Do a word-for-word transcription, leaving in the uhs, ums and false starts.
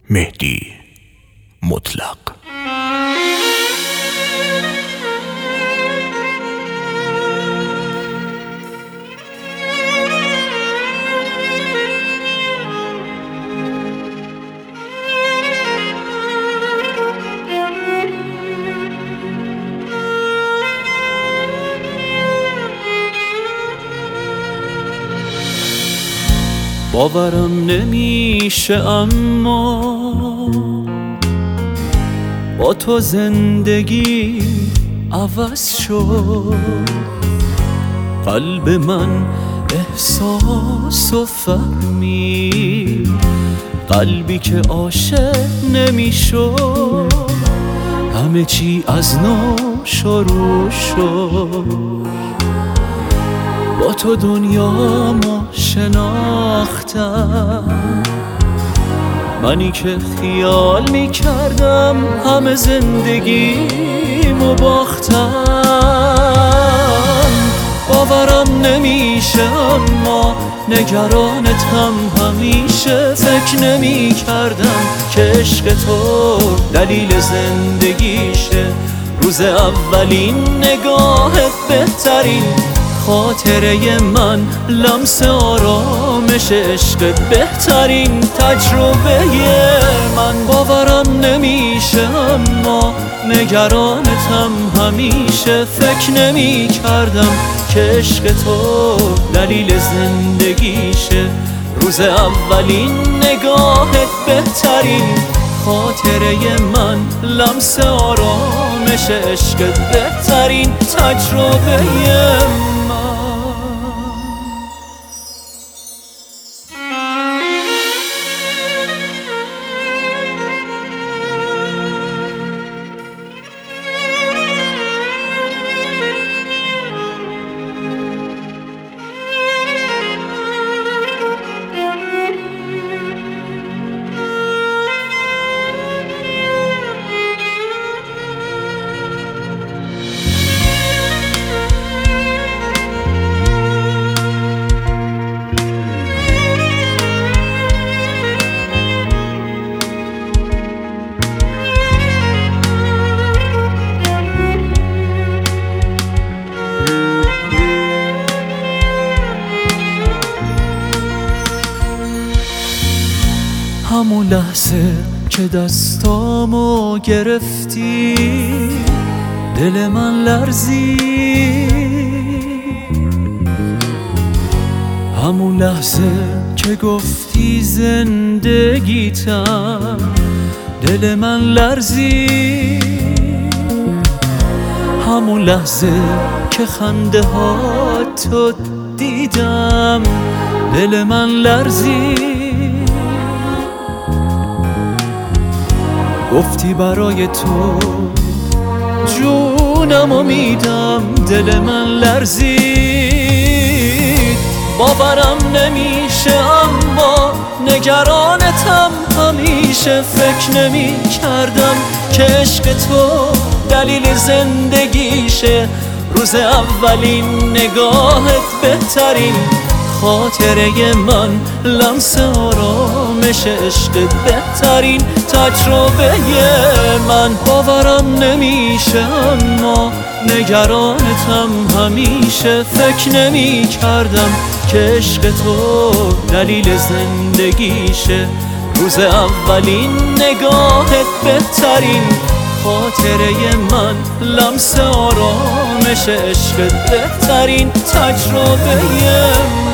مهدی مطلق. باورم نمیشه اما با تو زندگی عوض شد. قلب من احساس و فهمی، قلبی که عاشق نمیشد. همه چی از نو شروع شد. با تو دنیامو شناختم، منی که خیال میکردم همه زندگیمو باختم. باورم نمیشه اما نگرانتم همیشه. فکر نمیکردم که عشق تو دلیل زندگیشه. روز اولین نگاهت بهترین خاطره من، لمس آرامش عشق بهترین تجربه من. باورم نمیشه اما نگرانتم همیشه. فکر نمی کردم که عشق تو دلیل زندگیشه. روز اولین نگاهت بهترین خاطره من، لمس آرامش عشق بهترین تجربه من. همون لحظه که دستامو گرفتی دل من لرزی. همون لحظه که گفتی زندگیتم دل من لرزی. همون لحظه که خنده هاتو دیدم دل من لرزی. گفتی برای تو جونمو میدم دل من لرزید. باورم نمیشه اما نگرانتم همیشه. فکر نمی کردم که عشق تو دلیل زندگیشه. روز اولین نگاهت بهترین خاطره من، لمس آرامش عشق بهترین تجربه من. باورم نمیشه اما نگرانتم همیشه. فکر نمی کردم که عشق تو دلیل زندگیشه. روز اولین نگاهت بهترین خاطره من، لمس آرامش عشق بهترین تجربه من.